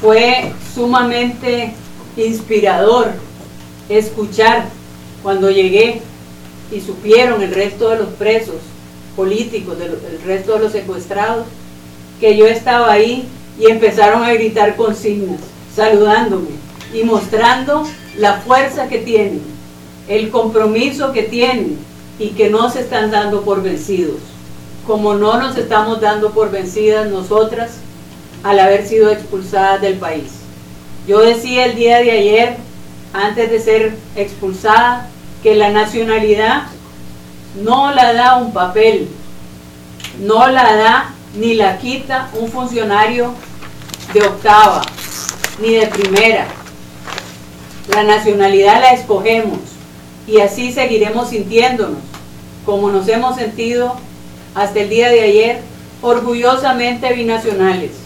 Fue sumamente inspirador escuchar cuando llegué y supieron el resto de los presos políticos, el resto de los secuestrados, que yo estaba ahí, y empezaron a gritar consignas, saludándome y mostrando la fuerza que tienen, el compromiso que tienen, y que no se están dando por vencidos, como no nos estamos dando por vencidas nosotras al haber sido expulsadas del país. Yo decía el día de ayer, antes de ser expulsada, que la nacionalidad no la da un papel, no la da ni la quita un funcionario de octava, ni de primera. La nacionalidad la escogemos, y así seguiremos sintiéndonos, como nos hemos sentido hasta el día de ayer, orgullosamente binacionales.